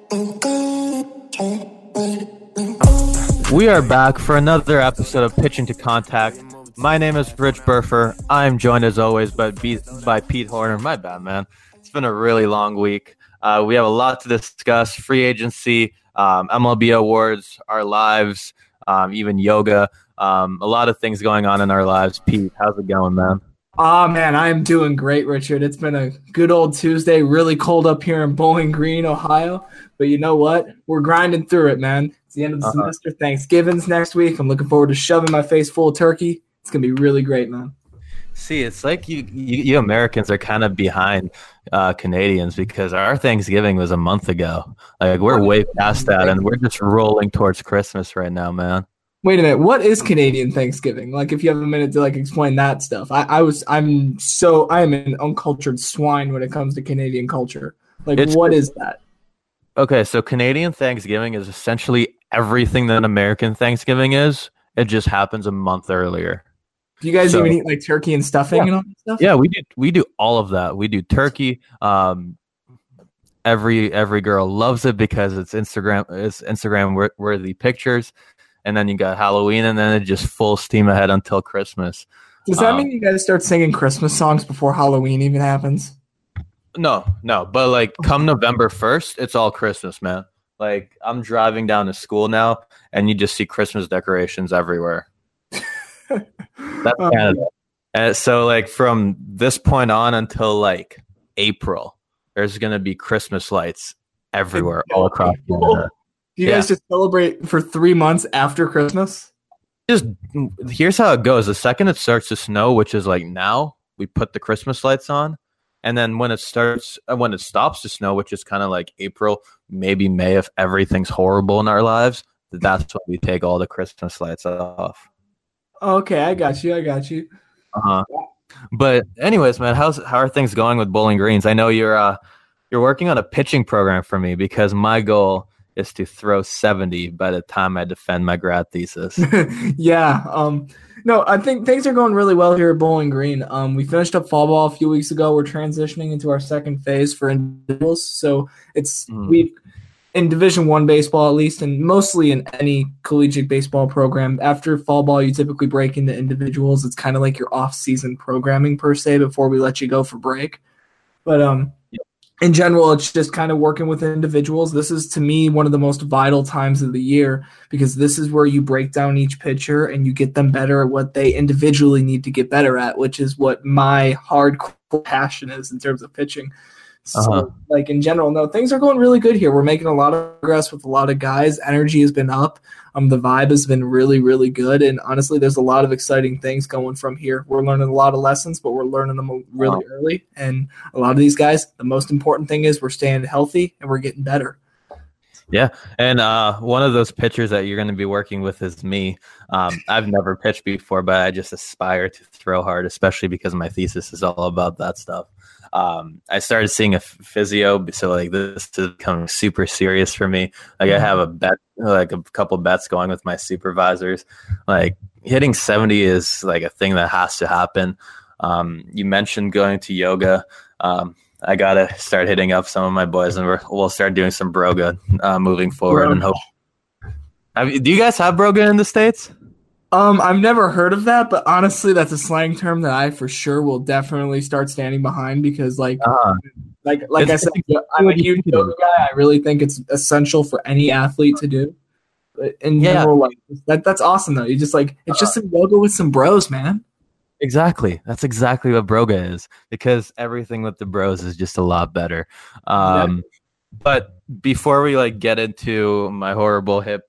We are back for another episode of Pitching to Contact. My name is Rich Burfer. I'm joined as always by Pete Horner. My bad, man. It's been a really long week. We have a lot to discuss: free agency, MLB awards, our lives, even yoga. A lot of things going on in our lives. Pete, how's it going, man? Man, I'm doing great, Richard. It's been a good old Tuesday. Really cold up here in Bowling Green, Ohio. But you know what? We're grinding through it, man. It's the end of the semester. Thanksgiving's next week. I'm looking forward to shoving my face full of turkey. It's going to be really great, man. See, it's like you Americans are kind of behind Canadians because our Thanksgiving was a month ago. Like, we're way past that, and we're just rolling towards Christmas right now, man. Wait a minute. What is Canadian Thanksgiving? Like, if you have a minute to explain that stuff. I am an uncultured swine when it comes to Canadian culture. What is that? Okay, so Canadian Thanksgiving is essentially everything that American Thanksgiving is. It just happens a month earlier. Do you guys even eat turkey and stuffing and all that stuff? Yeah, we do all of that. We do turkey. Every girl loves it because it's Instagram worthy pictures. And then you got Halloween, and then it's just full steam ahead until Christmas. Does that mean you guys start singing Christmas songs before Halloween even happens? No. But come November 1st, it's all Christmas, man. Like, I'm driving down to school now, and you just see Christmas decorations everywhere. That's Canada. And so, from this point on until April, there's gonna be Christmas lights everywhere, all across Canada. Do you guys just celebrate for 3 months after Christmas? Here's how it goes. The second it starts to snow, which is now, we put the Christmas lights on. And then when it stops to snow, which is kind of April, maybe May, if everything's horrible in our lives, that's when we take all the Christmas lights off. Okay, I got you. Uh-huh. But anyways, man, how are things going with Bowling Greens? I know you're working on a pitching program for me because my goal is to throw 70 by the time I defend my grad thesis. Yeah. No, I think things are going really well here at Bowling Green. We finished up fall ball a few weeks ago. We're transitioning into our second phase for individuals. So we've in Division I baseball, at least, and mostly in any collegiate baseball program, after fall ball, you typically break into individuals. It's kind of like your off-season programming per se before we let you go for break. But in general, it's just kind of working with individuals. This is, to me, one of the most vital times of the year because this is where you break down each pitcher and you get them better at what they individually need to get better at, which is what my hardcore passion is in terms of pitching. So, in general, no, things are going really good here. We're making a lot of progress with a lot of guys. Energy has been up. The vibe has been really, really good. And honestly, there's a lot of exciting things going from here. We're learning a lot of lessons, but we're learning them really early. And a lot of these guys, the most important thing is we're staying healthy and we're getting better. Yeah, and one of those pitchers that you're going to be working with is me. I've never pitched before, but I just aspire to throw hard, especially because my thesis is all about that stuff. I started seeing a physio, so this is becoming super serious for me. I have a bet, a couple bets going with my supervisors. Hitting 70 is a thing that has to happen. You mentioned going to yoga. I gotta start hitting up some of my boys, and we'll start doing some broga moving forward. And hope. Do you guys have broga in the States? I've never heard of that, but honestly, that's a slang term that I for sure will definitely start standing behind because, I said, I'm a huge yoga guy. I really think it's essential for any athlete to do. But in general, that's awesome though. You just it's just some yoga with some bros, man. Exactly. That's exactly what broga is because everything with the bros is just a lot better. But before we get into my horrible hip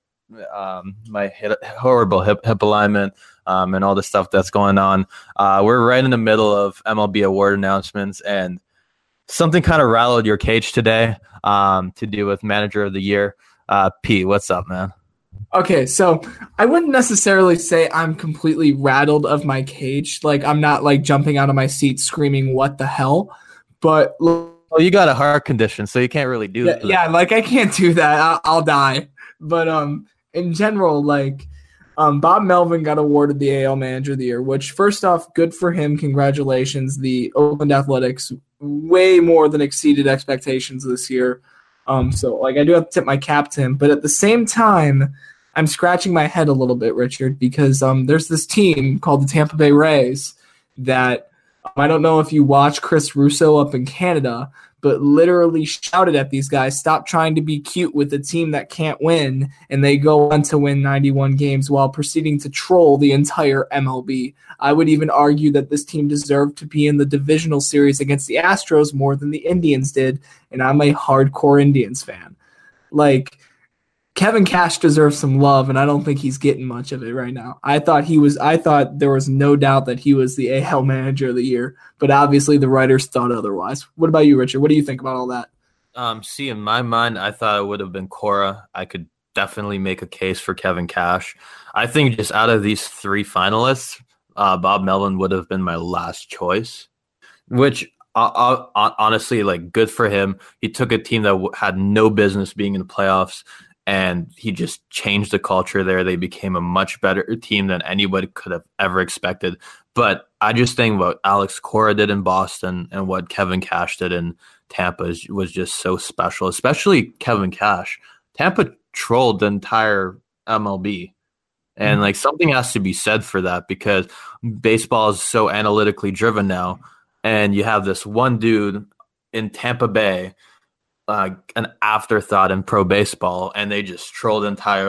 alignment and all the stuff that's going on, we're right in the middle of MLB award announcements, and something kind of rattled your cage today to do with Manager of the Year. Pete, what's up, man? Okay, so I wouldn't necessarily say I'm completely rattled of my cage. I'm not jumping out of my seat screaming, "What the hell?" But well, you got a heart condition, so you can't really do that. Yeah, I can't do that. I'll die. But in general, Bob Melvin got awarded the AL Manager of the Year, which, first off, good for him. Congratulations. The Oakland Athletics way more than exceeded expectations this year. So like I do have to tip my cap to him, but at the same time, I'm scratching my head a little bit, Richard, because there's this team called the Tampa Bay Rays that I don't know if you watch Chris Russo up in Canada, but literally shouted at these guys, stop trying to be cute with a team that can't win, and they go on to win 91 games while proceeding to troll the entire MLB. I would even argue that this team deserved to be in the divisional series against the Astros more than the Indians did, and I'm a hardcore Indians fan. Like, Kevin Cash deserves some love, and I don't think he's getting much of it right now. I thought there was no doubt that he was the AL Manager of the Year, but obviously the writers thought otherwise. What about you, Richard? What do you think about all that? See, in my mind, I thought it would have been Cora. I could definitely make a case for Kevin Cash. I think just out of these three finalists, Bob Melvin would have been my last choice, which honestly, like, good for him. He took a team that had no business being in the playoffs, and he just changed the culture there. They became a much better team than anybody could have ever expected. But I just think what Alex Cora did in Boston and what Kevin Cash did in Tampa was just so special, especially Kevin Cash. Tampa trolled the entire MLB. And like something has to be said for that, because baseball is so analytically driven now. And you have this one dude in Tampa Bay, an afterthought in pro baseball, and they just trolled the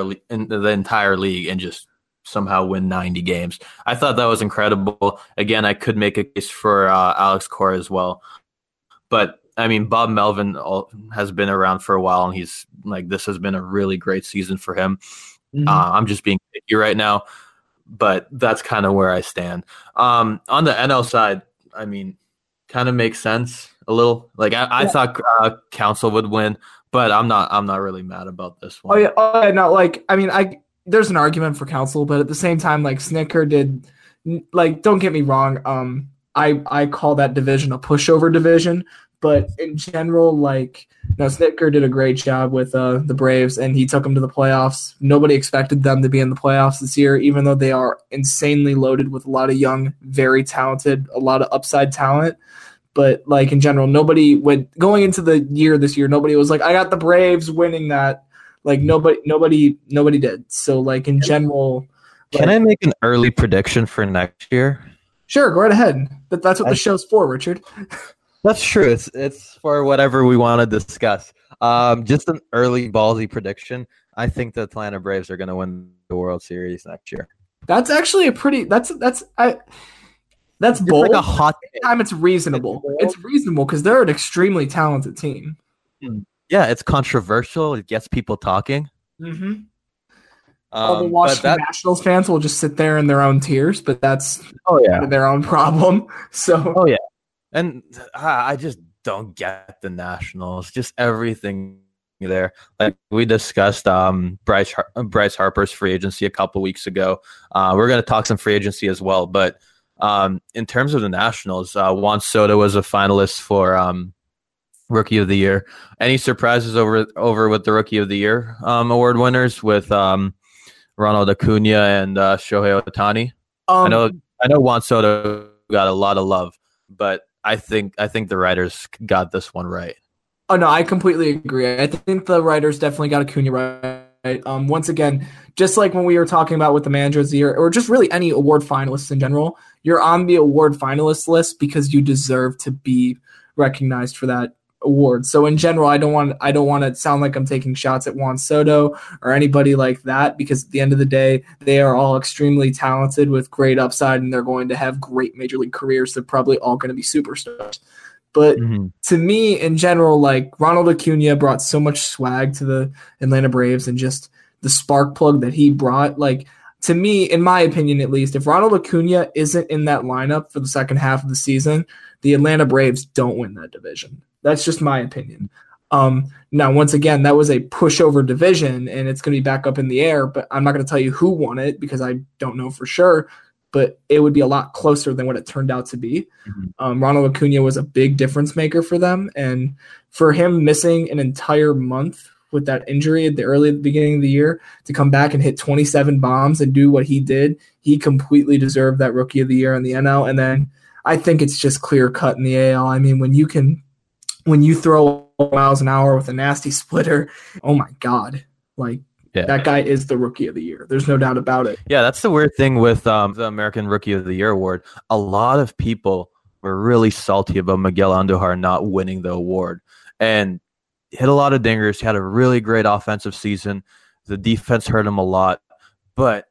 entire league and just somehow win 90 games. I thought that was incredible. Again, I could make a case for Alex Cora as well. But I mean, Bob Melvin has been around for a while, and he's like, this has been a really great season for him. Mm-hmm. I'm just being picky right now, but that's kind of where I stand. On the NL side, I mean, kind of makes sense a little. Like I thought Council would win, but I'm not really mad about this one. Oh yeah, no, like I mean, there's an argument for Council, but at the same time, like Snitker did, like, don't get me wrong, I call that division a pushover division, but in general, like, no, Snitker did a great job with the Braves, and he took them to the playoffs. Nobody expected them to be in the playoffs this year, even though they are insanely loaded with a lot of young, very talented, a lot of upside talent. But like in general, nobody went going into the year this year. Nobody was like, I got the Braves winning that. Like nobody did. So like in general, can I make an early prediction for next year? Sure, go right ahead. That's what the show's for, Richard. That's true. It's for whatever we want to discuss. Just an early ballsy prediction. I think the Atlanta Braves are going to win the World Series next year. That's actually that's bold. Like a hot time. It's reasonable. It's reasonable because they're an extremely talented team. Yeah, it's controversial. It gets people talking. Mm-hmm. All the Washington Nationals fans will just sit there in their own tears, but that's their own problem. So and I just don't get the Nationals. Just everything there. Like we discussed, Bryce Harper's free agency a couple weeks ago. We're going to talk some free agency as well, but in terms of the Nationals, Juan Soto was a finalist for Rookie of the Year. Any surprises over with the Rookie of the Year award winners with Ronald Acuna and Shohei Ohtani? I know Juan Soto got a lot of love, but I think the writers got this one right. Oh no, I completely agree. I think the writers definitely got Acuna right. Once again, just like when we were talking about with the Manager of the Year, or just really any award finalists in general, you're on the award finalist list because you deserve to be recognized for that award. So in general, I don't want to sound like I'm taking shots at Juan Soto or anybody like that, because at the end of the day, they are all extremely talented with great upside, and they're going to have great major league careers. They're probably all going to be superstars. But to me, in general, like Ronald Acuna brought so much swag to the Atlanta Braves, and just the spark plug that he brought. Like, to me, in my opinion at least, if Ronald Acuna isn't in that lineup for the second half of the season, the Atlanta Braves don't win that division. That's just my opinion. Now, once again, that was a pushover division, and it's going to be back up in the air, but I'm not going to tell you who won it because I don't know for sure, but it would be a lot closer than what it turned out to be. Ronald Acuna was a big difference maker for them, and for him missing an entire month with that injury at the beginning of the year to come back and hit 27 bombs and do what he did, he completely deserved that Rookie of the Year in the NL. And then I think it's just clear cut in the AL. I mean, when you throw miles an hour with a nasty splitter. Oh my God. Like, that guy is the Rookie of the Year. There's no doubt about it. Yeah, that's the weird thing with the American Rookie of the Year award. A lot of people were really salty about Miguel Andujar not winning the award. And hit a lot of dingers. He had a really great offensive season. The defense hurt him a lot. But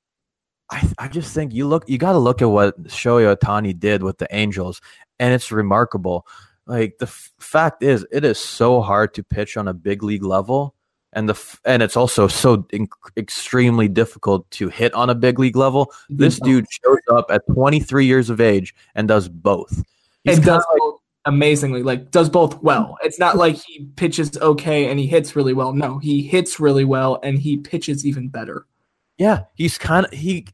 I just think you got to look at what Shohei Ohtani did with the Angels, and it's remarkable. Like, the fact is, it is so hard to pitch on a big league level, and it's also so extremely difficult to hit on a big league level. This dude shows up at 23 years of age and does both. He does both amazingly, like does both well. It's not like he pitches okay and he hits really well. No, he hits really well and he pitches even better. Yeah, he's kind of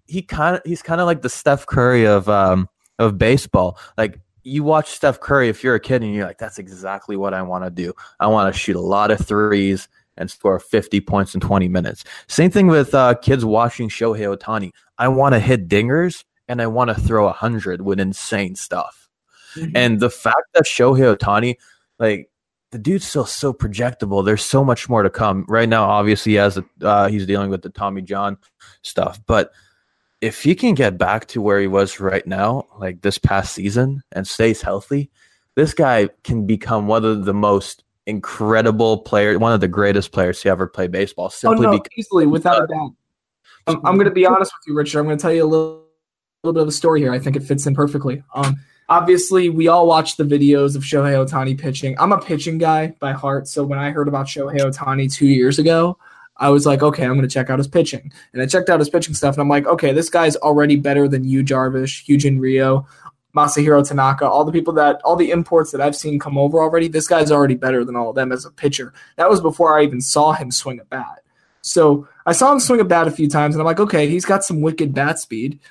like the Steph Curry of baseball. Like, you watch Steph Curry if you're a kid and you're like, that's exactly what I want to do. I want to shoot a lot of threes and score 50 points in 20 minutes. Same thing with kids watching Shohei Ohtani. I want to hit dingers and I want to throw 100 with insane stuff. Mm-hmm. And the fact that Shohei Ohtani, like, the dude's still so projectable. There's so much more to come. Right now, obviously, he's dealing with the Tommy John stuff. But if he can get back to where he was right now, like this past season, and stays healthy, this guy can become one of the most incredible players, one of the greatest players to ever play baseball. Easily, without a doubt. I'm going to be honest with you, Richard. I'm going to tell you a little bit of a story here. I think it fits in perfectly. Obviously, we all watch the videos of Shohei Ohtani pitching. I'm a pitching guy by heart, so when I heard about Shohei Ohtani 2 years ago, I was like, okay, I'm going to check out his pitching. And I checked out his pitching stuff, and I'm like, okay, this guy's already better than Yu Darvish, Hyunjin Ryu, Masahiro Tanaka, all the imports that I've seen come over already. This guy's already better than all of them as a pitcher. That was before I even saw him swing a bat. So I saw him swing a bat a few times, and I'm like, okay, he's got some wicked bat speed.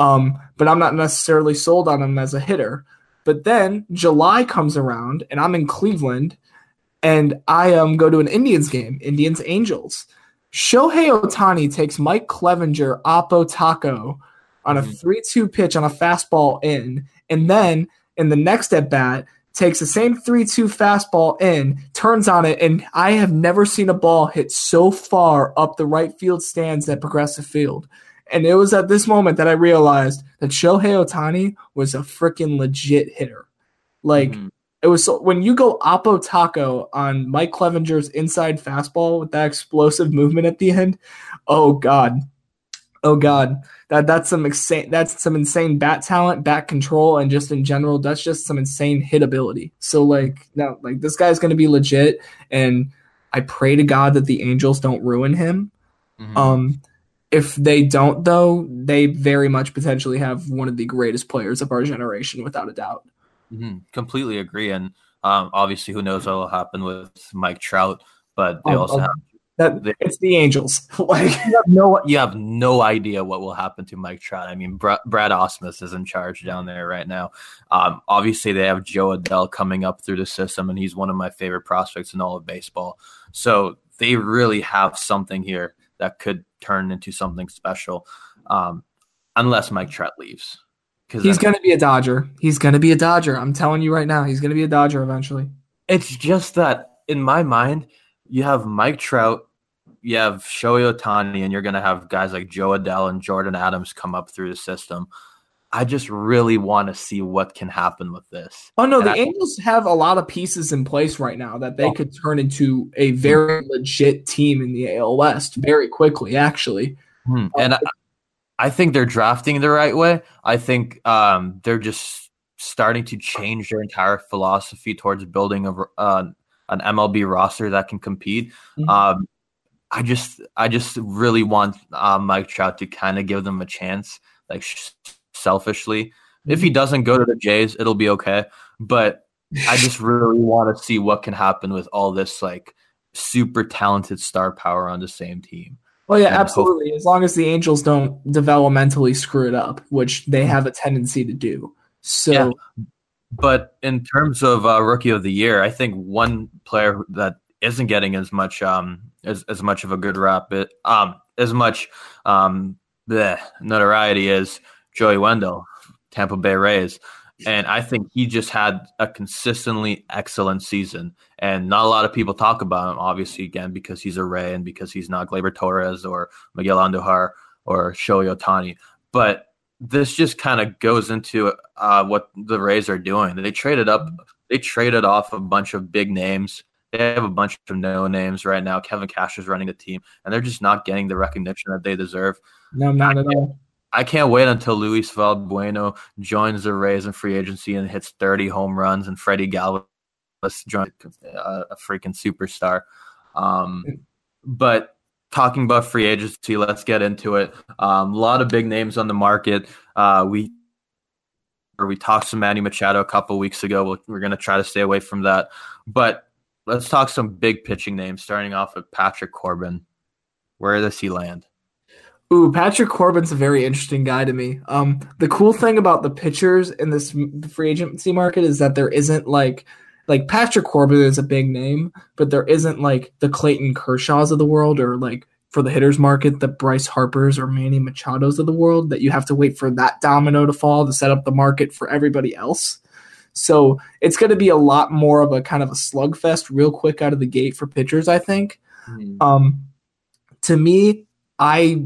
But I'm not necessarily sold on him as a hitter. But then July comes around, and I'm in Cleveland, and I go to an Indians game, Indians-Angels. Shohei Ohtani takes Mike Clevenger, Oppo Taco, on a 3-2 pitch on a fastball in, and then in the next at-bat, takes the same 3-2 fastball in, turns on it, and I have never seen a ball hit so far up the right field stands at Progressive Field. And it was at this moment that I realized that Shohei Ohtani was a freaking legit hitter. Like, it was when you go Oppo Taco on Mike Clevenger's inside fastball with that explosive movement at the end, oh God. That's some insane bat talent, bat control, and just in general, that's just some insane hit ability. So this guy's gonna be legit, and I pray to God that the Angels don't ruin him. Mm-hmm. If they don't, though, they very much potentially have one of the greatest players of our generation, without a doubt. Mm-hmm. Completely agree. And obviously, who knows what will happen with Mike Trout, but they also have it's the Angels. Like, you have no idea what will happen to Mike Trout. I mean, Brad Ausmus is in charge down there right now. Obviously, they have Joe Adell coming up through the system, and he's one of my favorite prospects in all of baseball. So they really have something here that could turn into something special, unless Mike Trout leaves. He's going to be a Dodger. I'm telling you right now, he's going to be a Dodger eventually. It's just that, in my mind, you have Mike Trout, you have Shohei Ohtani, and you're going to have guys like Joe Adell and Jordan Adams come up through the system. I just really want to see what can happen with this. Oh, no, the Angels have a lot of pieces in place right now that they could turn into a very legit team in the AL West very quickly, actually. And I think they're drafting the right way. I think they're just starting to change their entire philosophy towards building an MLB roster that can compete. Mm-hmm. I just really want Mike Trout to kind of give them a chance, like selfishly. If he doesn't go to the Jays, it'll be okay. But I just really want to see what can happen with all this like super talented star power on the same team. Well, yeah, absolutely. As long as the Angels don't developmentally screw it up, which they have a tendency to do. So, yeah. But in terms of Rookie of the Year, I think one player that isn't getting as much as much of a good rap, as much notoriety as Joey Wendell, Tampa Bay Rays. And I think he just had a consistently excellent season. And not a lot of people talk about him, obviously, again, because he's a Ray and because he's not Gleyber Torres or Miguel Andujar or Shohei Ohtani. But this just kind of goes into what the Rays are doing. They traded off a bunch of big names. They have a bunch of no names right now. Kevin Cash is running the team, and they're just not getting the recognition that they deserve. No, not at all. I can't wait until Luis Valbuena joins the Rays in free agency and hits 30 home runs, and Freddie Galvis joins a freaking superstar. But talking about free agency, let's get into it. A lot of big names on the market. We talked to Manny Machado a couple weeks ago. We're going to try to stay away from that. But let's talk some big pitching names, starting off with Patrick Corbin. Where does he land? Ooh, Patrick Corbin's a very interesting guy to me. The cool thing about the pitchers in this free agency market is that there isn't like Patrick Corbin is a big name, but there isn't like the Clayton Kershaws of the world, or like for the hitters market, the Bryce Harpers or Manny Machados of the world, that you have to wait for that domino to fall to set up the market for everybody else. So it's going to be a lot more of a kind of a slugfest real quick out of the gate for pitchers, I think. To me, I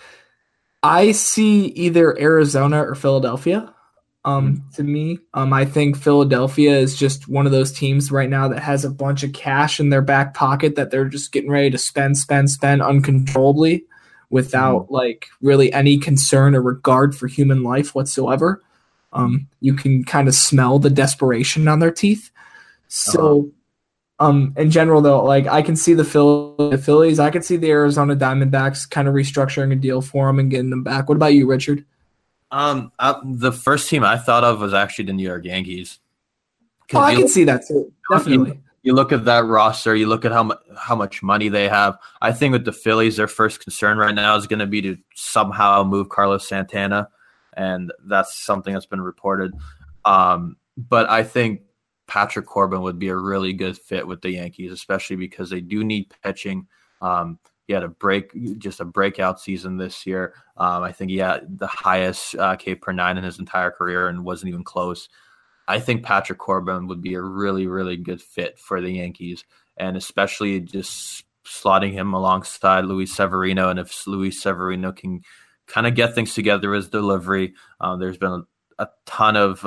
see either Arizona or Philadelphia. To me, I think Philadelphia is just one of those teams right now that has a bunch of cash in their back pocket that they're just getting ready to spend uncontrollably without like really any concern or regard for human life whatsoever. You can kind of smell the desperation on their teeth. So, in general, though, like I can see the Phillies, I can see the Arizona Diamondbacks kind of restructuring a deal for them and getting them back. What about you, Richard? The first team I thought of was actually the New York Yankees. I can see that too. Definitely. You look at that roster. You look at how much money they have. I think with the Phillies, their first concern right now is going to be to somehow move Carlos Santana, and that's something that's been reported. But I think Patrick Corbin would be a really good fit with the Yankees, especially because they do need pitching. He had a breakout season this year. I think he had the highest K per nine in his entire career and wasn't even close. I think Patrick Corbin would be a really, really good fit for the Yankees, and especially just slotting him alongside Luis Severino. And if Luis Severino can kind of get things together with his delivery, there's been a ton of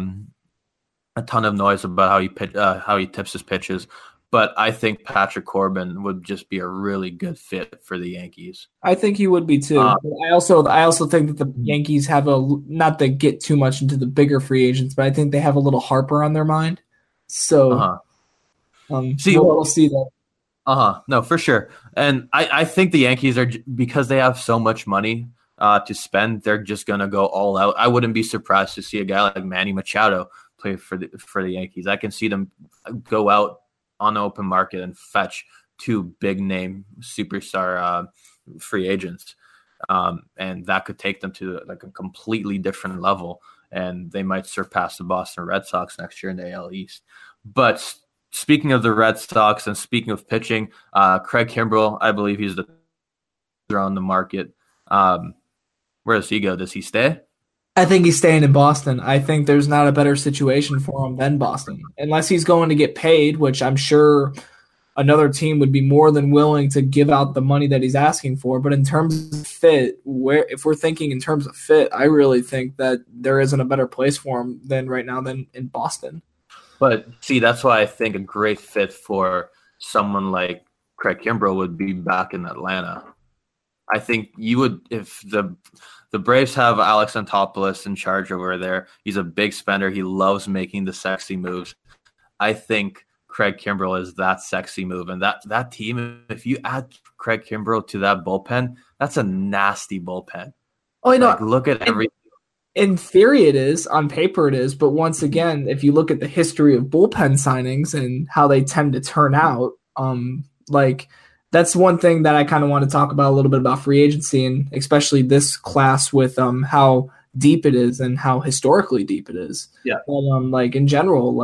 noise about how he tips his pitches. But I think Patrick Corbin would just be a really good fit for the Yankees. I think he would be too. I also think that the Yankees have not to get too much into the bigger free agents, but I think they have a little Harper on their mind. So we'll see that. No, for sure. And I think the Yankees are, because they have so much money to spend, they're just going to go all out. I wouldn't be surprised to see a guy like Manny Machado play for the Yankees. I can see them go out on the open market and fetch two big name superstar free agents. And that could take them to like a completely different level. And they might surpass the Boston Red Sox next year in the AL East. But speaking of the Red Sox and speaking of pitching, Craig Kimbrell, I believe he's on the market. Where does he go? Does he stay? I think he's staying in Boston. I think there's not a better situation for him than Boston, unless he's going to get paid, which I'm sure another team would be more than willing to give out the money that he's asking for. But in terms of fit, if we're thinking in terms of fit, I really think that there isn't a better place for him than right now than in Boston. But see, that's why I think a great fit for someone like Craig Kimbrell would be back in Atlanta. I think you would, if the Braves have Alex Anthopoulos in charge over there. He's a big spender. He loves making the sexy moves. I think Craig Kimbrell is that sexy move. And that team, if you add Craig Kimbrell to that bullpen, that's a nasty bullpen. Oh, I know. Like, look at everything. In theory it is, on paper it is, but once again, if you look at the history of bullpen signings and how they tend to turn out, that's one thing that I kind of want to talk about a little bit about free agency, and especially this class with how deep it is and how historically deep it is. Yeah. But in general,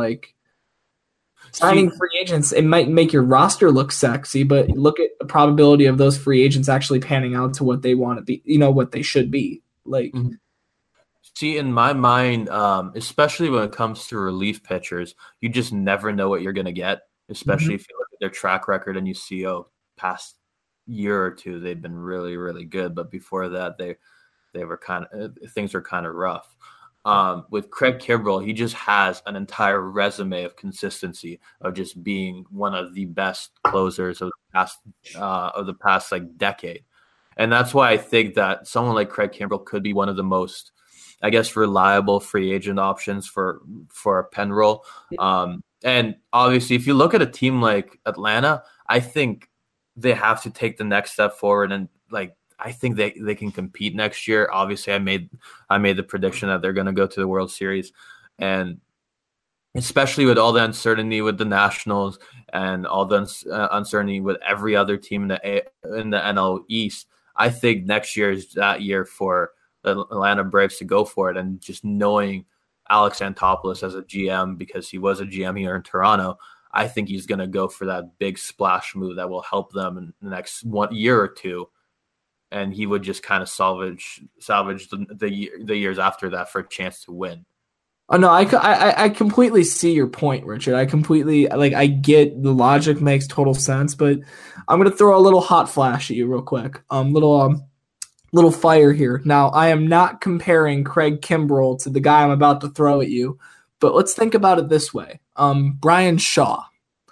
signing free agents, it might make your roster look sexy, but look at the probability of those free agents actually panning out to what they want to be, what they should be. See, in my mind, especially when it comes to relief pitchers, you just never know what you're going to get, especially Mhm. if you look at their track record and you see, oh, past year or two, they've been really, really good. But before that, they were kind of things were kind of rough. With Craig Kimbrell, he just has an entire resume of consistency of just being one of the best closers of the past like decade, and that's why I think that someone like Craig Kimbrell could be one of the most, I guess, reliable free agent options for a pen roll. And obviously, if you look at a team like Atlanta, I think they have to take the next step forward and like I think they can compete next year. Obviously, I made the prediction that they're going to go to the World Series, and especially with all the uncertainty with the Nationals and all the uncertainty with every other team in the NL East, I think next year is that year for the Atlanta Braves to go for it. And just knowing Alex Anthopoulos as a GM, because he was a GM here in Toronto, I think he's going to go for that big splash move that will help them in the next 1 year or two, and he would just kind of salvage the years after that for a chance to win. Oh no, I completely see your point, Richard. I completely I get the logic makes total sense, but I'm gonna throw a little hot flash at you real quick. Little fire here. Now I am not comparing Craig Kimbrell to the guy I'm about to throw at you, but let's think about it this way. Bryan Shaw,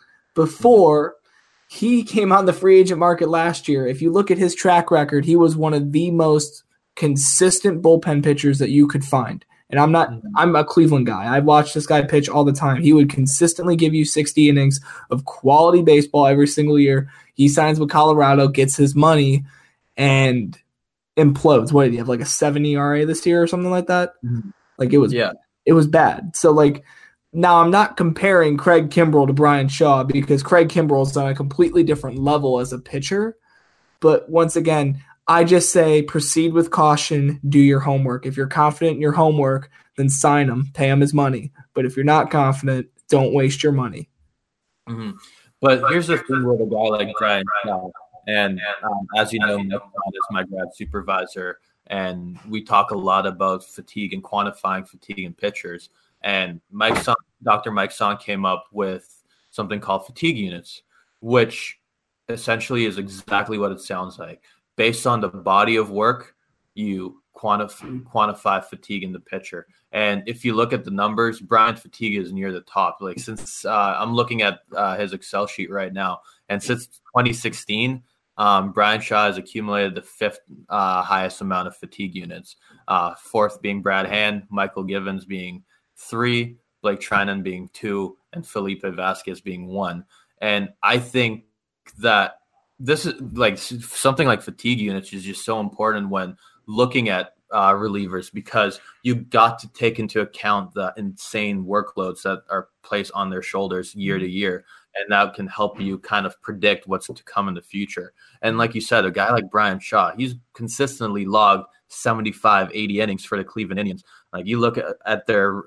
before he came on the free agent market last year, if you look at his track record, he was one of the most consistent bullpen pitchers that you could find. And I'm a Cleveland guy. I watch this guy pitch all the time. He would consistently give you 60 innings of quality baseball every single year. He signs with Colorado, gets his money, and implodes. What did he have, like a 7 ERA this year or something like that? Like it was bad. So like now I'm not comparing Craig Kimbrell to Bryan Shaw because Craig Kimbrell's on a completely different level as a pitcher. But once again, I just say proceed with caution, do your homework. If you're confident in your homework, then sign him, pay him his money. But if you're not confident, don't waste your money. Mm-hmm. But here's the thing with a guy like Bryan Shaw, and as you know, Mike Son is my grad supervisor, and we talk a lot about fatigue and quantifying fatigue in pitchers. And Dr. Mike Son came up with something called fatigue units, which essentially is exactly what it sounds like. Based on the body of work, you quantify fatigue in the pitcher. And if you look at the numbers, Bryan's fatigue is near the top. Like since I'm looking at his Excel sheet right now, and since 2016, Bryan Shaw has accumulated the fifth highest amount of fatigue units. Fourth being Brad Hand, Michael Givens being 3, Blake Treinen being 2, and Felipe Vasquez being 1. And I think that this is like something like fatigue units is just so important when looking at relievers, because you got to take into account the insane workloads that are placed on their shoulders year to year. And that can help you kind of predict what's to come in the future. And like you said, a guy like Bryan Shaw, he's consistently logged 75, 80 innings for the Cleveland Indians. Like you look at their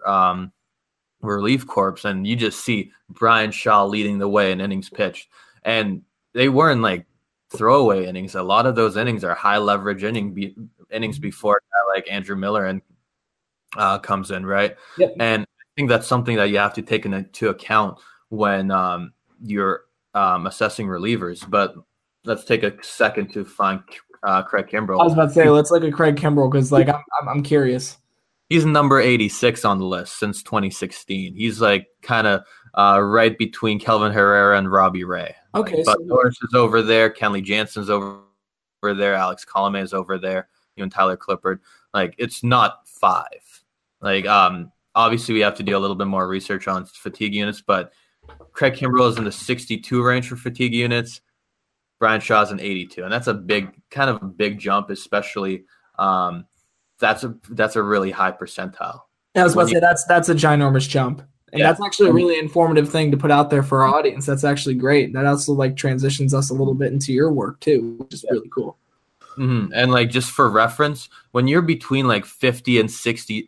relief corps and you just see Bryan Shaw leading the way in innings pitched. And they weren't like throwaway innings. A lot of those innings are high leverage innings before like Andrew Miller and comes in, right? Yep. And I think that's something that you have to take into account when you're assessing relievers. But let's take a second to find Craig Kimbrell. I was about to say, let's look at Craig Kimbrell because like I'm curious. He's number 86 on the list since 2016. He's like kind of right between Kelvin Herrera and Robbie Ray. Okay, like, but Norris is over there. Kenley Jansen's over there. Alex Colomé is over there. And Tyler Clippard. Like it's not 5. Like obviously we have to do a little bit more research on fatigue units, but Craig Kimbrell is in the 62 range for fatigue units. Bryan Shaw's in 82, and that's a big jump, especially. That's a really high percentile. Yeah, I was about to say that's a ginormous jump. And that's actually a really informative thing to put out there for our audience. That's actually great. That also like transitions us a little bit into your work too, which is really cool. Mm-hmm. And like just for reference, when you're between like 50 and 60,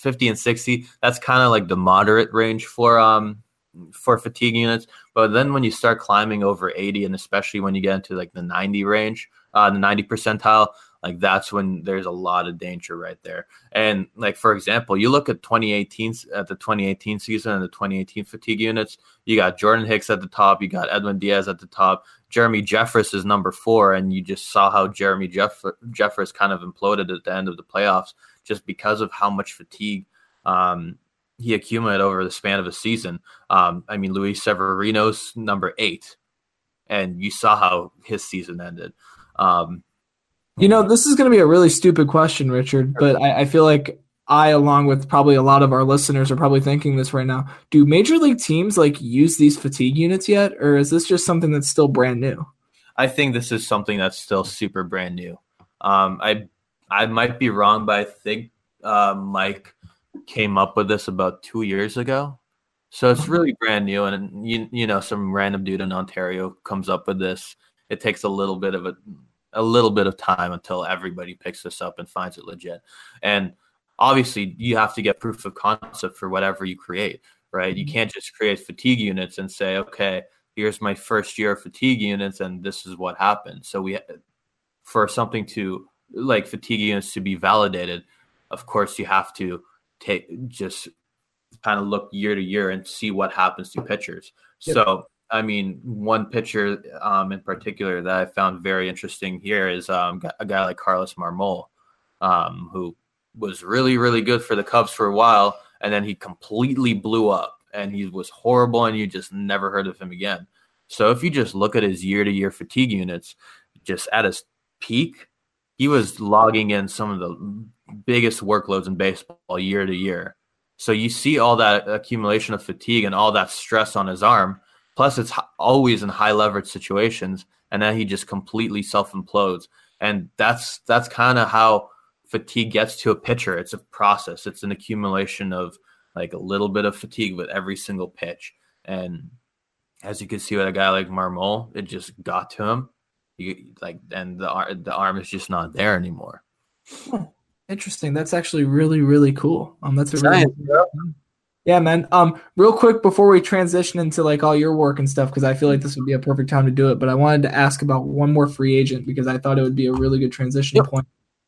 that's kind of like the moderate range for fatigue units. But then when you start climbing over 80, and especially when you get into like the 90 range, the 90 percentile, like that's when there's a lot of danger right there. And like, for example, you look at the 2018 season and the 2018 fatigue units, you got Jordan Hicks at the top, you got Edwin Diaz at the top, Jeremy Jeffress is number 4, and you just saw how Jeremy Jeffress kind of imploded at the end of the playoffs just because of how much fatigue he accumulated over the span of a season. I mean, Luis Severino's number 8, and you saw how his season ended. This is going to be a really stupid question, Richard, but I feel like along with probably a lot of our listeners, are probably thinking this right now. Do major league teams like use these fatigue units yet, or is this just something that's still brand new? I think this is something that's still super brand new. I might be wrong, but I think Mike came up with this about 2 years ago. So it's really brand new, and some random dude in Ontario comes up with this. It takes a little bit of time until everybody picks this up and finds it legit. And obviously, you have to get proof of concept for whatever you create, right? You can't just create fatigue units and say, okay, here's my first year of fatigue units, and this is what happened. So for something to like fatigue units to be validated, of course, you have to just kind of look year to year and see what happens to pitchers. Yep. So, I mean, one pitcher in particular that I found very interesting here is a guy like Carlos Marmol, who was really, really good for the Cubs for a while, and then he completely blew up, and he was horrible, and you just never heard of him again. So if you just look at his year-to-year fatigue units, just at his peak, he was logging in some of the biggest workloads in baseball year to year. So you see all that accumulation of fatigue and all that stress on his arm, plus it's always in high leverage situations, and then he just completely self-implodes. And that's kind of how fatigue gets to a pitcher. It's a process. It's an accumulation of like a little bit of fatigue with every single pitch. And as you can see with a guy like Marmol, it just got to him. And the arm is just not there anymore. Oh, interesting. That's actually really, really cool. That's a really yeah, man. Real quick before we transition into like all your work and stuff, because I feel like this would be a perfect time to do it. But I wanted to ask about one more free agent because I thought it would be a really good transition point.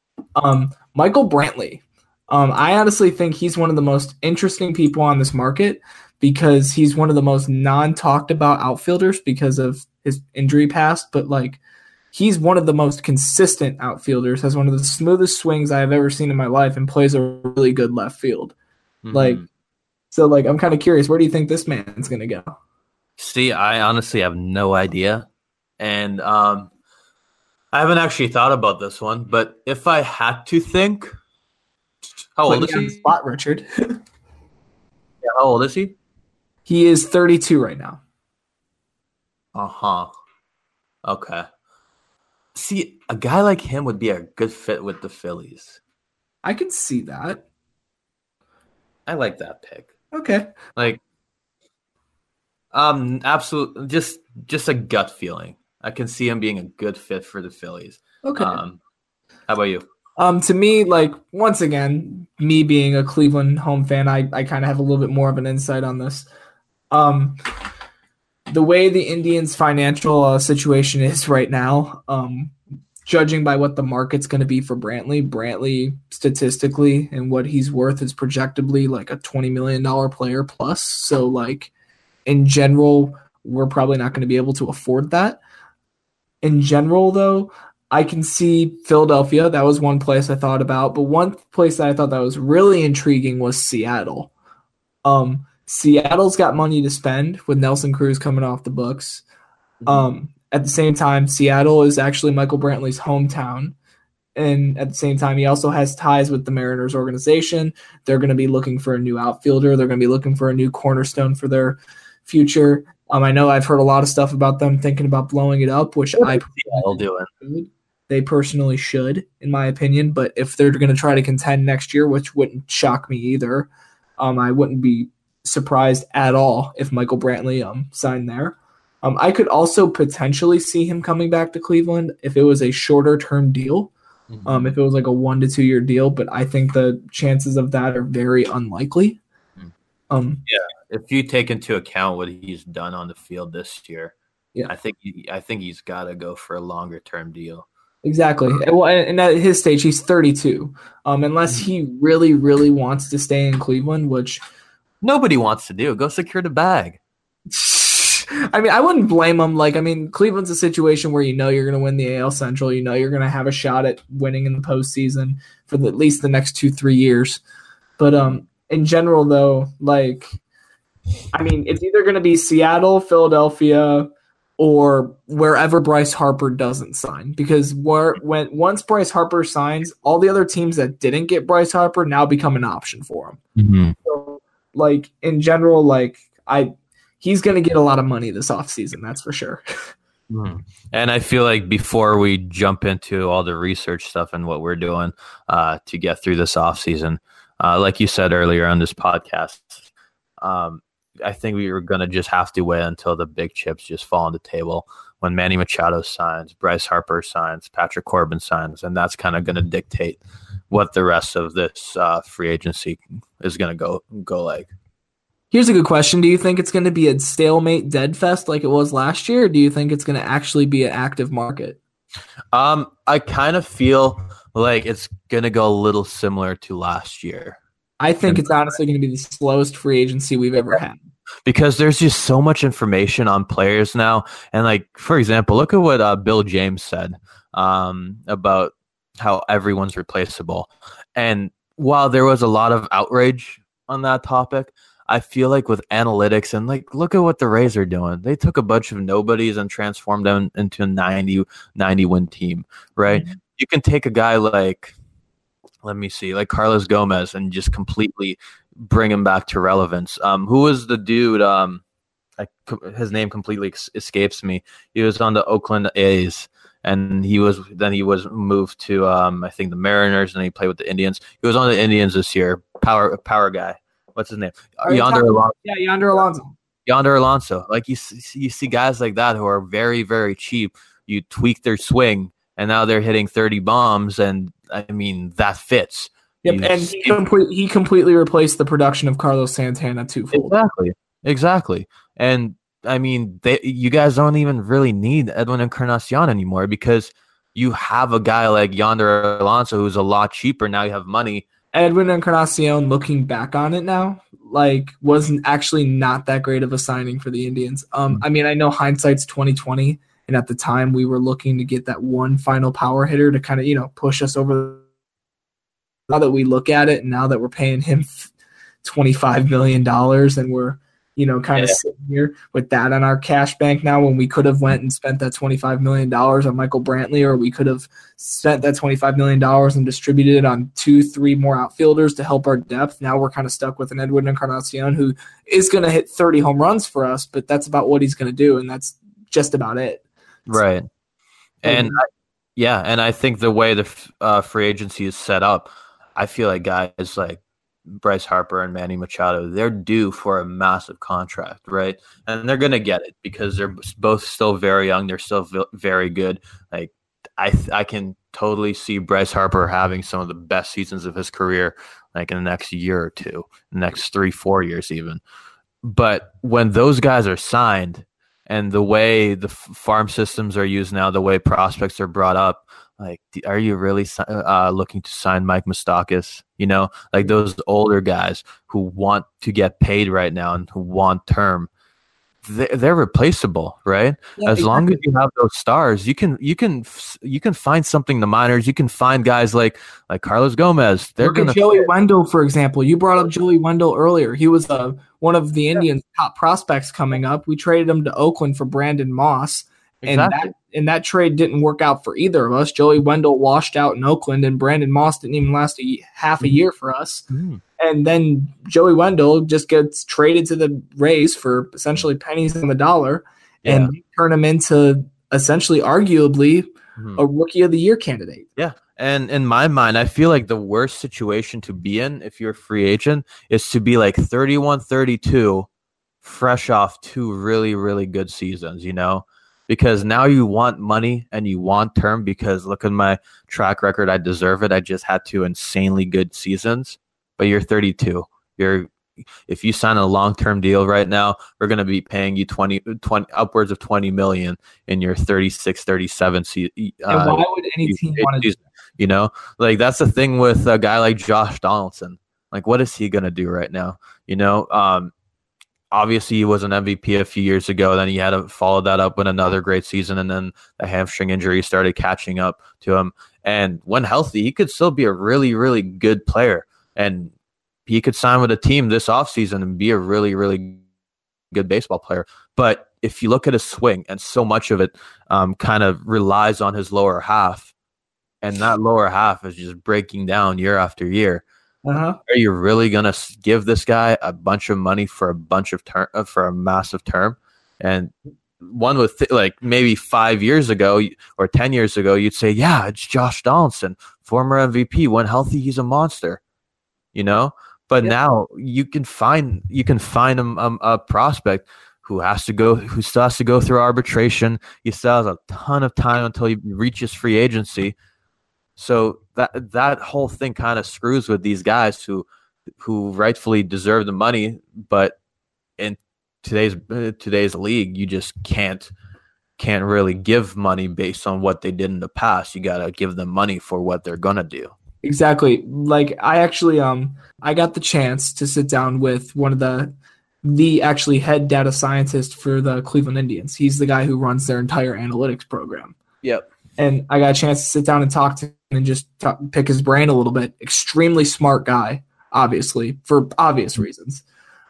Michael Brantley. I honestly think he's one of the most interesting people on this market because he's one of the most non-talked about outfielders because of his injury past, but like he's one of the most consistent outfielders, has one of the smoothest swings I have ever seen in my life, and plays a really good left field. Mm-hmm. So I'm kind of curious, where do you think this man's going to go? See, I honestly have no idea. And I haven't actually thought about this one, but if I had to think, how old is he? Spot, Richard. Yeah, how old is he? He is 32 right now. Uh-huh. Okay. See, a guy like him would be a good fit with the Phillies. I can see that. I like that pick. Okay. Absolutely, just a gut feeling. I can see him being a good fit for the Phillies. Okay. How about you? To me, once again, me being a Cleveland home fan, I kind of have a little bit more of an insight on this. The way the Indians' financial situation is right now, judging by what the market's going to be for Brantley statistically and what he's worth is projectably like a $20 million player plus. So in general, we're probably not going to be able to afford that. In general, though, I can see Philadelphia. That was one place I thought about. But one place that I thought that was really intriguing was Seattle. Seattle's got money to spend with Nelson Cruz coming off the books. At the same time, Seattle is actually Michael Brantley's hometown. And at the same time, he also has ties with the Mariners organization. They're going to be looking for a new outfielder. They're going to be looking for a new cornerstone for their future. I know I've heard a lot of stuff about them thinking about blowing it up, which they personally should, in my opinion. But if they're going to try to contend next year, which wouldn't shock me either, I wouldn't be surprised at all if Michael Brantley signed there. I could also potentially see him coming back to Cleveland if it was a shorter term deal, if it was like a 1 to 2 year deal. But I think the chances of that are very unlikely. If you take into account what he's done on the field this year, I think he's got to go for a longer term deal. Exactly. Well, and at his stage, he's 32. Unless he really, really wants to stay in Cleveland, which nobody wants to do. Go secure the bag. I mean, I wouldn't blame him. Like, I mean, Cleveland's a situation where you're going to win the AL Central. You're going to have a shot at winning in the postseason for at least the next 2-3 years. But in general, though, like, I mean, it's either going to be Seattle, Philadelphia, or wherever Bryce Harper doesn't sign. Because once Bryce Harper signs, all the other teams that didn't get Bryce Harper now become an option for him. Mm-hmm. So, like, in general, like, he's going to get a lot of money this offseason, that's for sure. And I feel like before we jump into all the research stuff and what we're doing to get through this offseason, like you said earlier on this podcast, I think we were going to just have to wait until the big chips just fall on the table. When Manny Machado signs, Bryce Harper signs, Patrick Corbin signs, and that's kind of going to dictate what the rest of this free agency is going to go like. Here's a good question. Do you think it's going to be a stalemate dead fest like it was last year, or do you think it's going to actually be an active market? I kind of feel like it's going to go a little similar to last year. I think it's honestly going to be the slowest free agency we've ever had. Because there's just so much information on players now. And, like, for example, look at what Bill James said about how everyone's replaceable. And while there was a lot of outrage on that topic, I feel like with analytics and, like, look at what the Rays are doing. They took a bunch of nobodies and transformed them into a 90-win team, right? Mm-hmm. You can take a guy like, let me see, like Carlos Gomez and just completely bring him back to relevance. Who was the dude? His name completely escapes me. He was on the Oakland A's, and he was moved to I think the Mariners, and he played with the Indians. He was on the Indians this year. Power guy. What's his name? Yonder Alonso. Yeah, Yonder Alonso. Yonder Alonso. Like you see guys like that who are very, very cheap. You tweak their swing, and now they're hitting 30 bombs, and I mean that fits. Yep, and he completely replaced the production of Carlos Santana twofold. Exactly. And I mean, you guys don't even really need Edwin Encarnacion anymore because you have a guy like Yonder Alonso who's a lot cheaper. Now you have money. Edwin Encarnacion, looking back on it now, like wasn't actually not that great of a signing for the Indians. I mean, I know hindsight's 2020, and at the time we were looking to get that one final power hitter to kind of push us over. Now that we look at it, and now that we're paying him $25 million, and we're kind of sitting here with that on our cash bank now, when we could have went and spent that $25 million on Michael Brantley, or we could have spent that $25 million and distributed it on 2-3 more outfielders to help our depth. Now we're kind of stuck with an Edwin Encarnacion who is going to hit 30 home runs for us, but that's about what he's going to do, and that's just about it. Right. And I think the way the free agency is set up, I feel like guys like Bryce Harper and Manny Machado, they're due for a massive contract, right? And they're going to get it because they're both still very young. They're still very good. Like I can totally see Bryce Harper having some of the best seasons of his career, like in the next year or two, the next 3-4 years even. But when those guys are signed and the way the farm systems are used now, the way prospects are brought up, like, are you really looking to sign Mike Moustakas? Like those older guys who want to get paid right now and who want term, they're replaceable, right? Yeah, as long as you have those stars, you can find something in the minors. You can find guys like Carlos Gomez. Look at Joey Wendell, for example. You brought up Joey Wendell earlier. He was one of the Indians' top prospects coming up. We traded him to Oakland for Brandon Moss. Exactly. And that trade didn't work out for either of us. Joey Wendell washed out in Oakland, and Brandon Moss didn't even last half a year for us. Mm-hmm. And then Joey Wendell just gets traded to the Rays for essentially pennies on the dollar, and turn him into essentially, arguably, a Rookie of the Year candidate. Yeah. And in my mind, I feel like the worst situation to be in if you're a free agent is to be like 31-32, fresh off 2 really, really good seasons, Because now you want money and you want term because look at my track record. I deserve it. I just had 2 insanely good seasons, but you're 32. You're if you sign a long-term deal right now, we're going to be paying you 20 upwards of 20 million in your 36, 37 and why would any team want to do that? Like that's the thing with a guy like Josh Donaldson. Like, what is he going to do right now? Obviously he was an MVP a few years ago. Then he had to follow that up with another great season. And then the hamstring injury started catching up to him. And when healthy, he could still be a really, really good player. And he could sign with a team this offseason and be a really, really good baseball player. But if you look at his swing, and so much of it kind of relies on his lower half, and that lower half is just breaking down year after year. Are you really gonna give this guy a bunch of money for a bunch of for a massive term? And one would like maybe 5 years ago or 10 years ago, you'd say, yeah, it's Josh Donaldson, former MVP. When healthy, he's a monster. But now you can find him a prospect who still has to go through arbitration. He still has a ton of time until he reaches free agency. So that whole thing kind of screws with these guys who rightfully deserve the money, but in today's league, you just can't really give money based on what they did in the past. You gotta give them money for what they're gonna do. Exactly. Like I actually I got the chance to sit down with one of the actually head data scientist for the Cleveland Indians. He's the guy who runs their entire analytics program. Yep. And I got a chance to sit down and talk to him and just pick his brain a little bit. Extremely smart guy, obviously, for obvious reasons.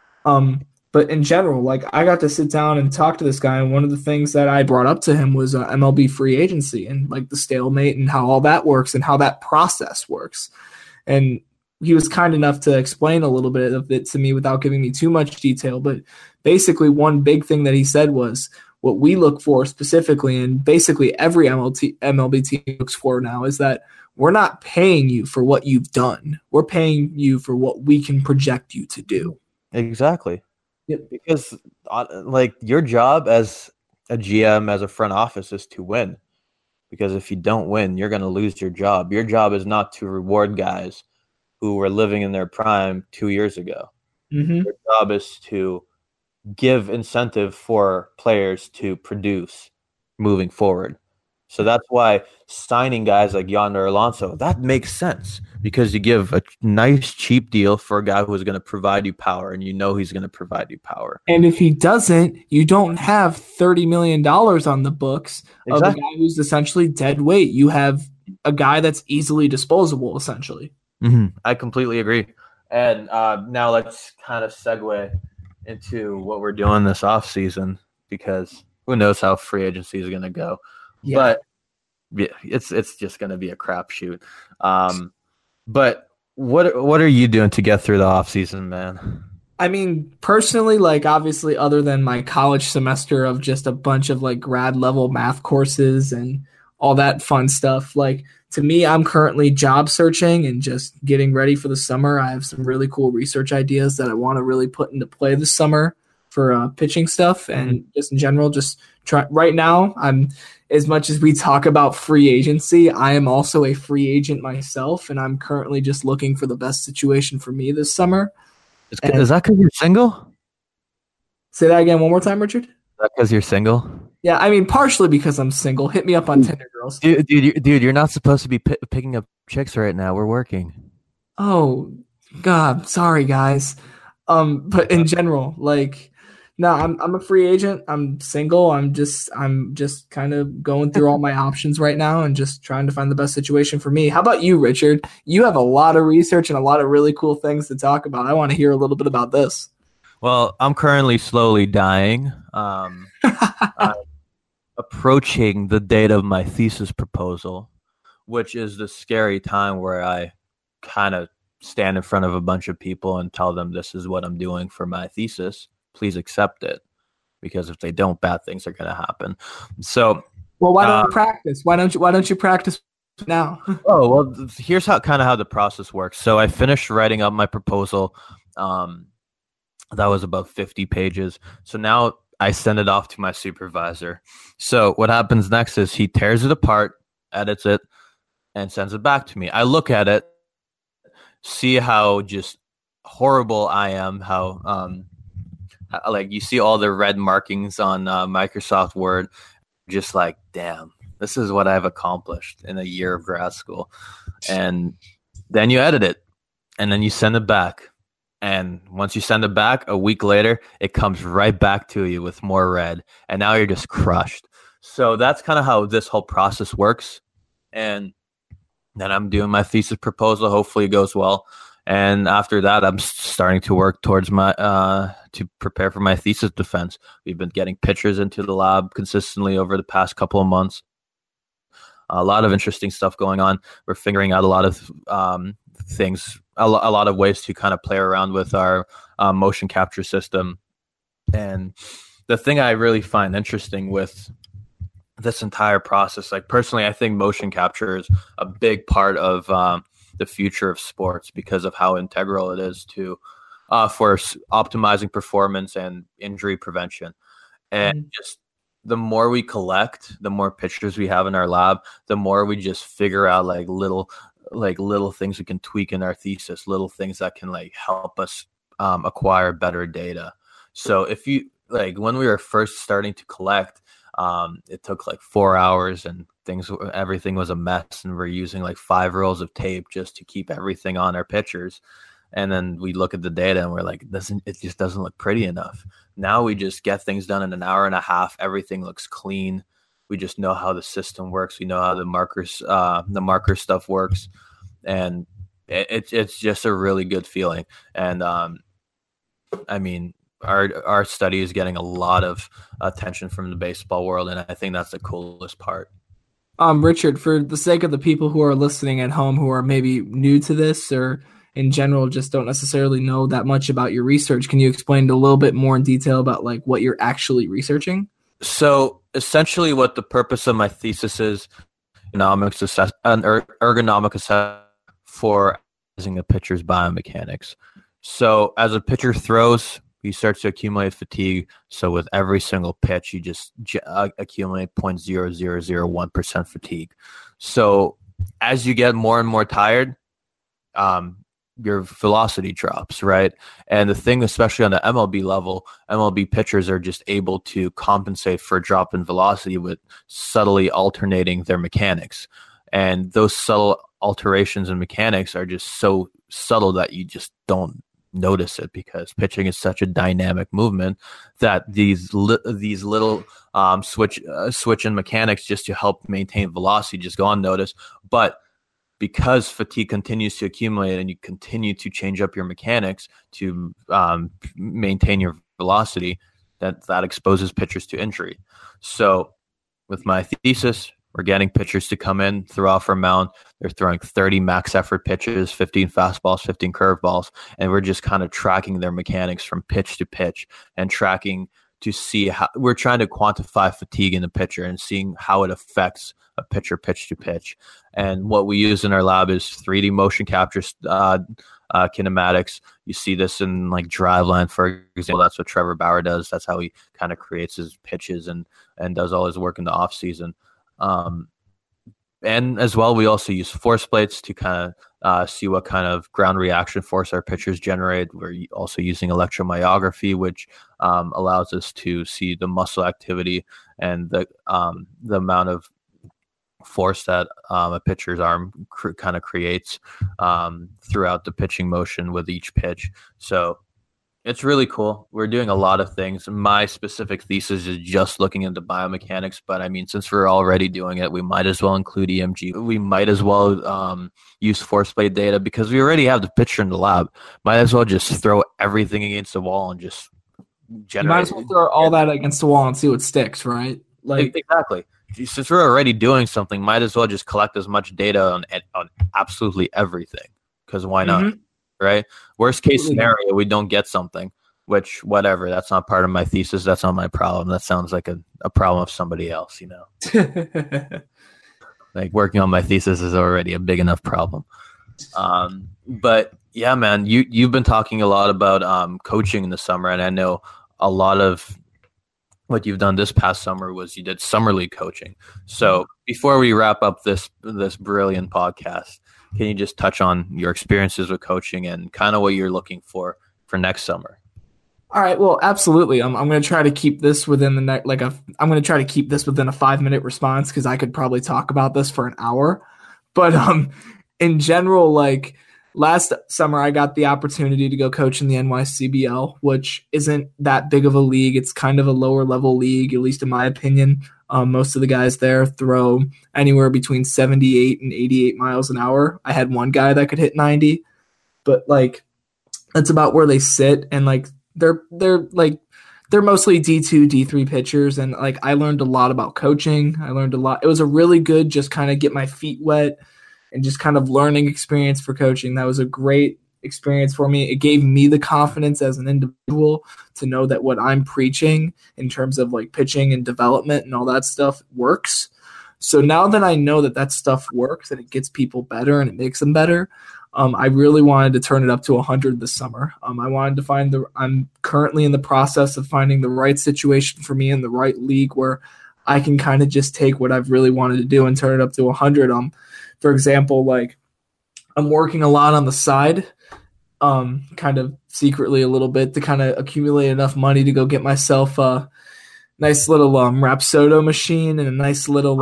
But in general, like I got to sit down and talk to this guy, and one of the things that I brought up to him was MLB free agency and like the stalemate and how all that works and how that process works. And he was kind enough to explain a little bit of it to me without giving me too much detail. But basically, one big thing that he said was, what we look for specifically, and basically every MLB team looks for now, is that we're not paying you for what you've done. We're paying you for what we can project you to do. Exactly. Yep. Because like your job as a GM, as a front office, is to win. Because if you don't win, you're going to lose your job. Your job is not to reward guys who were living in their prime 2 years ago. Mm-hmm. Your job is to give incentive for players to produce moving forward. So that's why signing guys like Yonder Alonso, that makes sense, because you give a nice cheap deal for a guy who is going to provide you power, and he's going to provide you power. And if he doesn't, you don't have $30 million on the books of a guy who's essentially dead weight. You have a guy that's easily disposable, essentially. Mm-hmm. I completely agree. And now let's kind of segue into what we're doing this offseason, because who knows how free agency is going to go. Yeah. But yeah, it's just going to be a crapshoot. But what are you doing to get through the offseason, man? I mean, personally, like obviously other than my college semester of just a bunch of like grad level math courses and all that fun stuff, like to me, I'm currently job searching and just getting ready for the summer. I have some really cool research ideas that I want to really put into play this summer for pitching stuff, and just in general, just try. Right now, as much as we talk about free agency, I am also a free agent myself, and I'm currently just looking for the best situation for me this summer. Is that because you're single? Say that again one more time, Richard. Is that because you're single? Yeah, I mean, partially because I'm single. Hit me up on Tinder, girls. Dude, you're not supposed to be picking up chicks right now. We're working. Oh, God. Sorry, guys. But in general, like, no, I'm a free agent. I'm single. I'm just kind of going through all my options right now and just trying to find the best situation for me. How about you, Richard? You have a lot of research and a lot of really cool things to talk about. I want to hear a little bit about this. Well, I'm currently slowly dying. Approaching the date of my thesis proposal, which is the scary time where I kind of stand in front of a bunch of people and tell them this is what I'm doing for my thesis. Please accept it, because if they don't, bad things are going to happen. So, well, why don't you practice? Why don't you practice now? Oh, well, here's how the process works. So I finished writing up my proposal. That was about 50 pages. So now I send it off to my supervisor. So what happens next is he tears it apart, edits it, and sends it back to me. I look at it, see how just horrible I am, how like you see all the red markings on Microsoft Word, just like, damn, this is what I've accomplished in a year of grad school. And then you edit it and then you send it back. And once you send it back, a week later, it comes right back to you with more red. And now you're just crushed. So that's kind of how this whole process works. And then I'm doing my thesis proposal. Hopefully it goes well. And after that, I'm starting to work towards my to prepare for my thesis defense. We've been getting pictures into the lab consistently over the past couple of months. A lot of interesting stuff going on. We're figuring out a lot of things, a lot of ways to kind of play around with our motion capture system. And the thing I really find interesting with this entire process, like personally, I think motion capture is a big part of the future of sports because of how integral it is to for optimizing performance and injury prevention. And just the more we collect, the more pictures we have in our lab, the more we just figure out like little things we can tweak in our thesis, little things that can like help us acquire better data. So if you like when we were first starting to collect, it took like 4 hours and everything was a mess, and we're using like 5 rolls of tape just to keep everything on our pictures. And then we look at the data and we're like, it just doesn't look pretty enough. Now we just get things done in an hour and a half. Everything looks clean. We just know how the system works. We know how the marker stuff works. And it's just a really good feeling. And I mean, our study is getting a lot of attention from the baseball world, and I think that's the coolest part. Richard, for the sake of the people who are listening at home who are maybe new to this or in general just don't necessarily know that much about your research, can you explain a little bit more in detail about like what you're actually researching? So essentially what the purpose of my thesis is, ergonomic assessment for analyzing a pitcher's biomechanics. So as a pitcher throws, he starts to accumulate fatigue. So with every single pitch, you just accumulate 0.0001% fatigue. So as you get more and more tired, your velocity drops, right? And the thing, especially on the MLB level, MLB pitchers are just able to compensate for a drop in velocity with subtly alternating their mechanics. And those subtle alterations in mechanics are just so subtle that you just don't notice it, because pitching is such a dynamic movement that these little switch in mechanics just to help maintain velocity just go unnoticed. But because fatigue continues to accumulate and you continue to change up your mechanics to maintain your velocity, that exposes pitchers to injury. So with my thesis, we're getting pitchers to come in, throw off our mound. They're throwing 30 max effort pitches, 15 fastballs, 15 curveballs, and we're just kind of tracking their mechanics from pitch to pitch and tracking to see how we're trying to quantify fatigue in the pitcher and seeing how it affects a pitcher pitch to pitch. And what we use in our lab is 3D motion capture kinematics. You see this in like Driveline, for example. That's what Trevor Bauer does. That's how he kind of creates his pitches and does all his work in the off season. And as well, we also use force plates to kind of see what kind of ground reaction force our pitchers generate. We're also using electromyography, which allows us to see the muscle activity and the amount of force that a pitcher's arm kind of creates throughout the pitching motion with each pitch. So it's really cool. We're doing a lot of things. My specific thesis is just looking into biomechanics, but I mean, since we're already doing it, we might as well include EMG. We might as well use force plate data because we already have the pitcher in the lab. Might as well just throw everything against the wall and just generate. You might as well throw all that against the wall and see what sticks, right? Like exactly. Since we're already doing something, might as well just collect as much data on absolutely everything, because why not? Mm-hmm. Right? Worst case scenario, we don't get something, which whatever. That's not part of my thesis. That's not my problem. That sounds like a problem of somebody else, Like working on my thesis is already a big enough problem. But yeah, man, you've been talking a lot about coaching in the summer, and I know a lot of what you've done this past summer was you did summer league coaching. So before we wrap up this brilliant podcast, can you just touch on your experiences with coaching and kind of what you're looking for next summer? All right. Well, absolutely. I'm going to try to keep this within the next, I'm going to try to keep this within a 5-minute response because I could probably talk about this for an hour. But in general, like last summer, I got the opportunity to go coach in the NYCBL, which isn't that big of a league. It's kind of a lower level league, at least in my opinion. Most of the guys there throw anywhere between 78 and 88 miles an hour. I had one guy that could hit 90, but like that's about where they sit. And like they're mostly D2, D3 pitchers. And like I learned a lot about coaching. I learned a lot. It was a really good just kind of get my feet wet and just kind of learning experience for coaching. That was a great experience for me. It gave me the confidence as an individual to know that what I'm preaching in terms of like pitching and development and all that stuff works. So now that I know that that stuff works and it gets people better and it makes them better, I really wanted to turn it up to 100 this summer. I wanted to I'm currently in the process of finding the right situation for me in the right league where I can kind of just take what I've really wanted to do and turn it up to 100. For example, like I'm working a lot on the side, kind of secretly a little bit to kind of accumulate enough money to go get myself a nice little Rapsodo machine and a nice little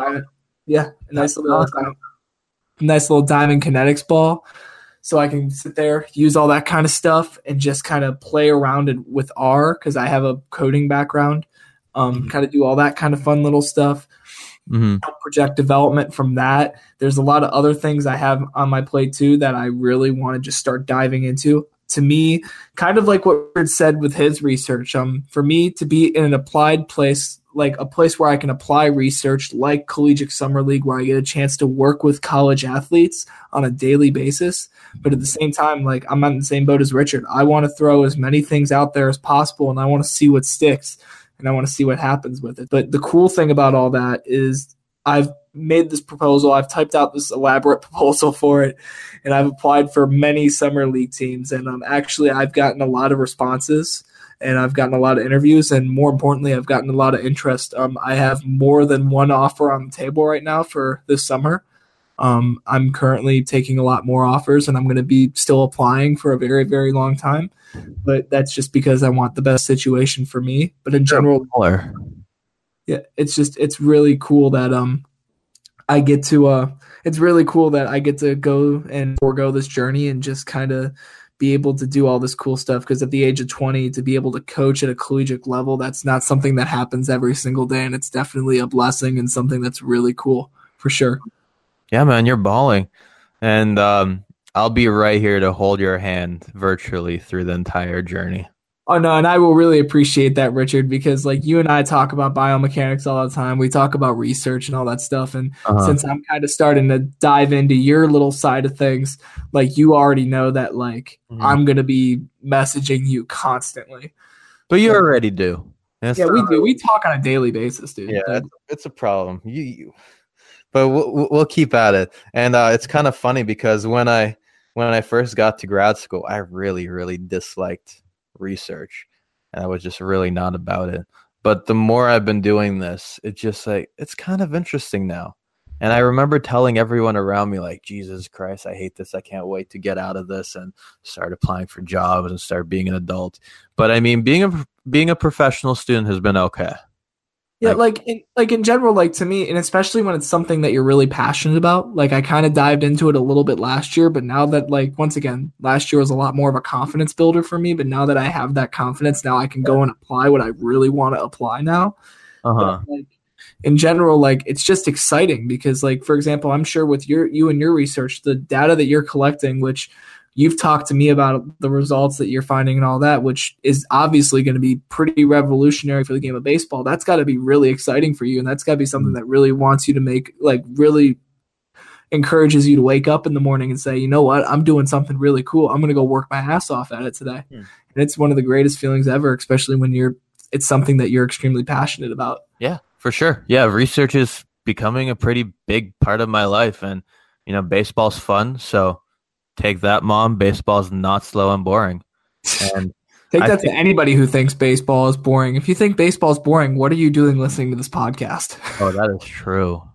nice little Diamond Kinetics ball, so I can sit there, use all that kind of stuff, and just kind of play around with R because I have a coding background. Kind of do all that kind of fun little stuff. Help project development from that. There's a lot of other things I have on my plate too that I really want to just start diving into. To me, kind of like what Richard said with his research, for me to be in an applied place, like a place where I can apply research like Collegiate Summer League, where I get a chance to work with college athletes on a daily basis. But at the same time, like I'm not in the same boat as Richard. I want to throw as many things out there as possible, and I want to see what sticks, and I want to see what happens with it. But the cool thing about all that is I've made this proposal. I've typed out this elaborate proposal for it, and I've applied for many summer league teams. And I've gotten a lot of responses, and I've gotten a lot of interviews, and more importantly, I've gotten a lot of interest. I have more than one offer on the table right now for this summer. I'm currently taking a lot more offers, and I'm going to be still applying for a very, very long time. But that's just because I want the best situation for me. But in general, yeah, it's really cool that I get to go and forego this journey and just kind of be able to do all this cool stuff. Because at the age of 20, to be able to coach at a collegiate level, that's not something that happens every single day, and it's definitely a blessing and something that's really cool for sure. Yeah, man, you're balling, and I'll be right here to hold your hand virtually through the entire journey. Oh, no, and I will really appreciate that, Richard, because like you and I talk about biomechanics all the time. We talk about research and all that stuff. And since I'm kind of starting to dive into your little side of things, like you already know that like I'm going to be messaging you constantly. But you already do. Yeah, we do. We talk on a daily basis, dude. Yeah, it's a problem. But we'll keep at it. And it's kind of funny because when I first got to grad school, I really, really disliked research, and I was just really not about it. But the more I've been doing this, it's just like it's kind of interesting now. And I remember telling everyone around me, like, Jesus Christ, I hate this. I can't wait to get out of this and start applying for jobs and start being an adult. But I mean, being a professional student has been okay. Yeah, in general, like to me, and especially when it's something that you're really passionate about, like I kind of dived into it a little bit last year, but now that like, once again, last year was a lot more of a confidence builder for me, but now that I have that confidence, now I can go and apply what I really want to apply now. But, like, in general, like it's just exciting because like, for example, I'm sure with you and your research, the data that you're collecting, which you've talked to me about the results that you're finding and all that, which is obviously going to be pretty revolutionary for the game of baseball. That's got to be really exciting for you. And that's got to be something that really wants you to make, like really encourages you to wake up in the morning and say, you know what, I'm doing something really cool. I'm going to go work my ass off at it today. And it's one of the greatest feelings ever, especially when it's something that you're extremely passionate about. Yeah, for sure. Yeah. Research is becoming a pretty big part of my life, and, you know, baseball's fun. So, take that, Mom. Baseball is not slow and boring. And take that to anybody who thinks baseball is boring. If you think baseball is boring, what are you doing listening to this podcast? Oh, that is true.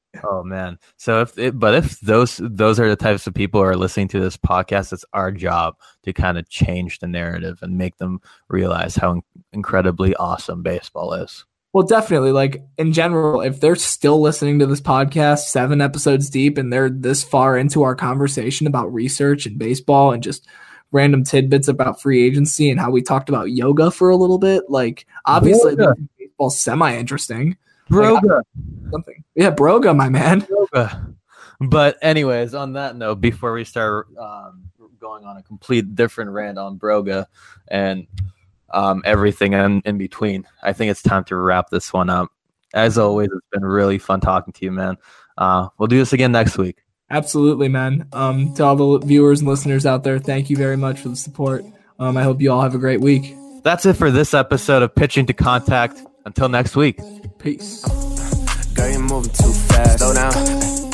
Oh man. So if those are the types of people who are listening to this podcast, it's our job to kind of change the narrative and make them realize how incredibly awesome baseball is. Well, definitely. Like in general, if they're still listening to this podcast 7 episodes deep and they're this far into our conversation about research and baseball and just random tidbits about free agency and how we talked about yoga for a little bit, like obviously baseball's semi-interesting. Broga. Something. Yeah, Broga, my man. Broga. But anyways, on that note, before we start going on a complete different rant on Broga and everything in between, I think it's time to wrap this one up. As always, it's been really fun talking to you, man. We'll do this again next week. Absolutely, man. To all the viewers and listeners out there, thank you very much for the support. I hope you all have a great week. That's it for this episode of Pitching to Contact. Until next week. Peace. Girl, you're moving too fast. Slow down.